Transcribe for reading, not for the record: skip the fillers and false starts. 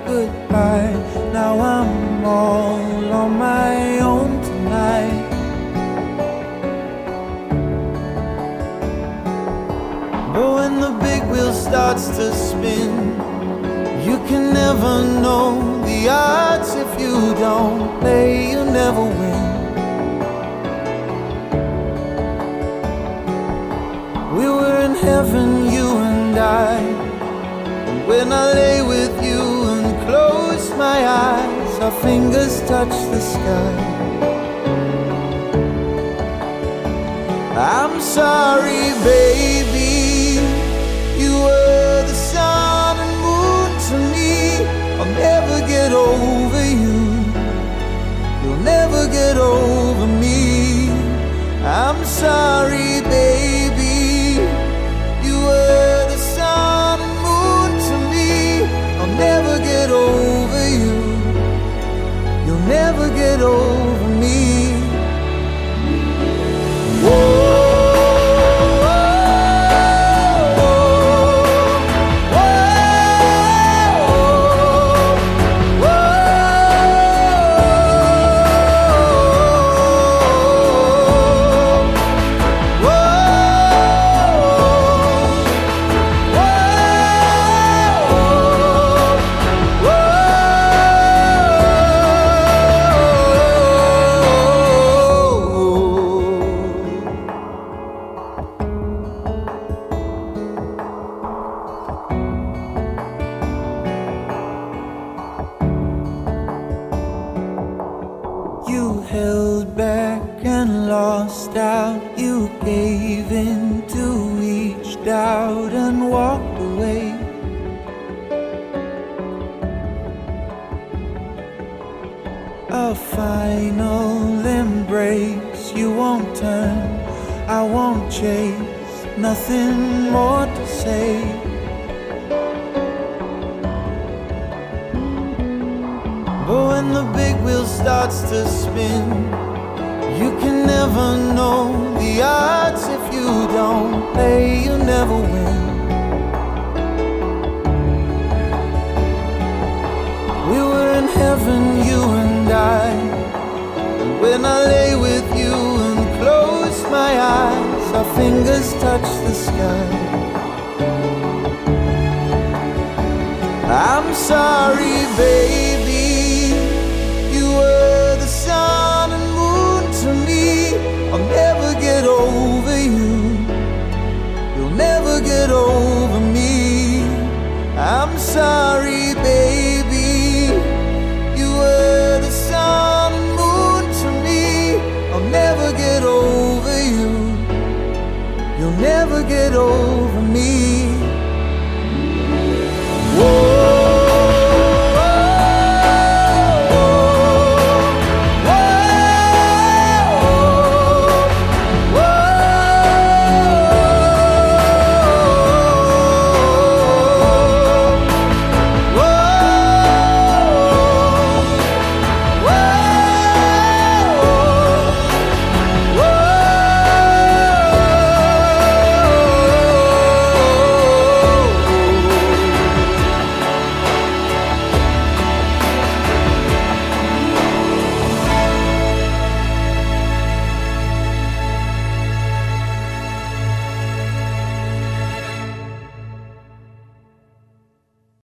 goodbye. Now I'm all on my own tonight. But when the big wheel starts to spin, you can never know the odds. If you don't play, you never win. We were in heaven, you and I. And when I lay with you and close my eyes, our fingers touch the sky. I'm sorry, baby, you were the sun and moon to me. I'll never get over you, you'll never get over me. I'm sorry, baby, you were the sun and moon to me. I'll never get over you, you'll never get over me. Whoa. You held back and lost out. You gave in to each doubt and walked away. A final embrace. You won't turn, I won't chase. Nothing more to say. But when the big wheel starts to spin, you can never know the odds. If you don't play, you never win. We were in heaven, you and I. And when I lay with you and close my eyes, our fingers touch the sky. I'm sorry, baby,